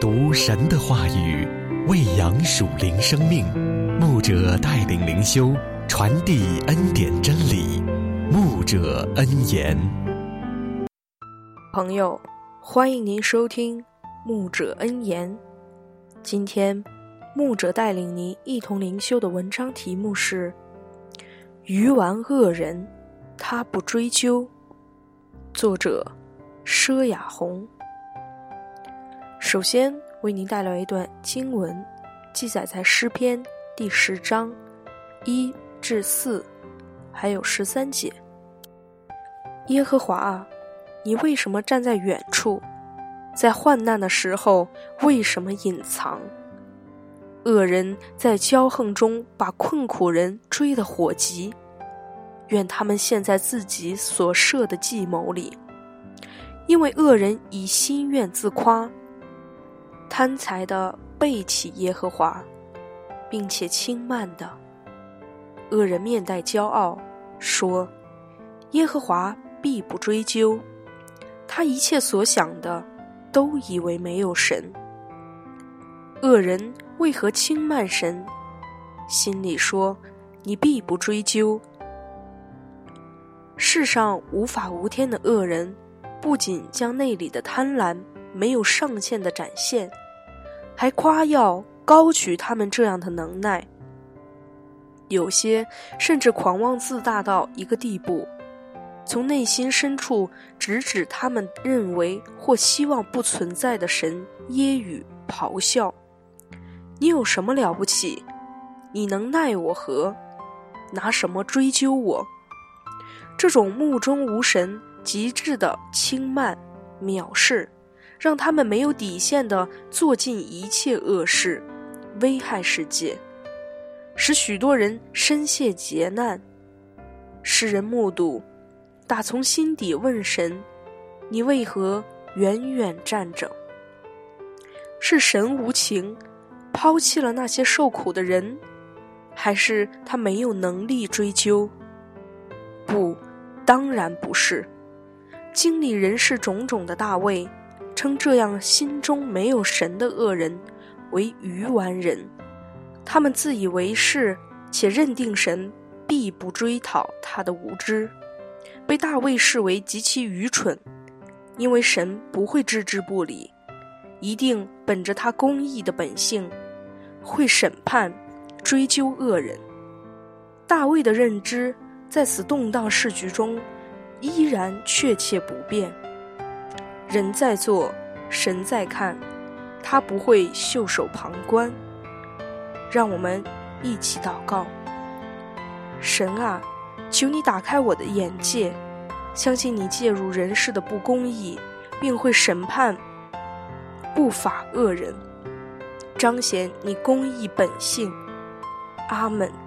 读神的话语，喂养属灵生命。牧者带领灵修，传递恩典真理。牧者恩言。 朋友，欢迎您收听牧者恩言。今天牧者带领您一同灵修的文章题目是愚顽恶人，他不追究。作者佘雅红。首先为您带来一段经文，记载在诗篇第10章1至4，还有13节。耶和华啊，你为什么站在远处？在患难的时候为什么隐藏？恶人在骄横中把困苦人追得火急，愿他们陷在自己所设的计谋里，因为恶人以心愿自夸，贪财的背弃耶和华，并且轻慢的恶人面带骄傲，说耶和华必不追究，他一切所想的都以为没有神。恶人为何轻慢神？心里说你必不追究。世上无法无天的恶人，不仅将内里的贪婪没有上限的展现，还夸耀高举他们这样的能耐。有些甚至狂妄自大到一个地步，从内心深处直指他们认为或希望不存在的神，揶揄咆哮。你有什么了不起？你能奈我何？拿什么追究我？这种目中无神、极致的轻慢、藐视，让他们没有底线地做尽一切恶事，危害世界，使许多人深陷劫难。世人目睹，打从心底问神：你为何远远站着？是神无情，抛弃了那些受苦的人，还是他没有能力追究？不，当然不是。经历人世种种的大卫，称这样心中没有神的恶人为愚顽人。他们自以为是，且认定神必不追讨他的无知，被大卫视为极其愚蠢，因为神不会置之不理，一定本着他公义的本性，会审判追究恶人。大卫的认知在此动荡世局中依然确切不变。人在做，神在看，他不会袖手旁观。让我们一起祷告。神啊，求你打开我的眼界，相信你介入人世的不公义，并会审判不法恶人，彰显你公义本性。阿们。